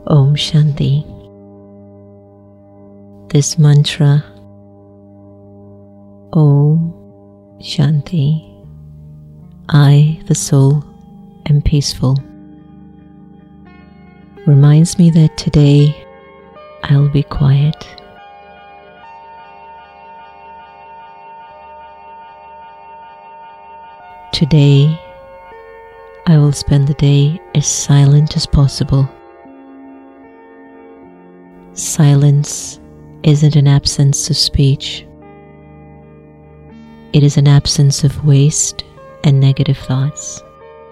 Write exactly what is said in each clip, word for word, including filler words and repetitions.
Om Shanti. This mantra, Om Shanti, I, the soul, am peaceful, reminds me that today I'll be quiet. Today I will spend the day as silent as possible. Silence isn't an absence of speech. It is an absence of waste and negative thoughts.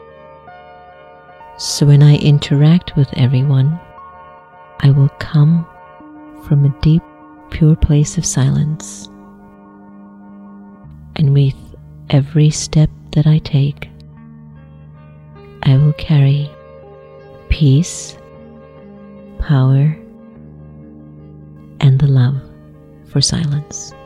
So when I interact with everyone, I will come from a deep, pure place of silence. And with every step that I take, I will carry peace, power, and the love for silence.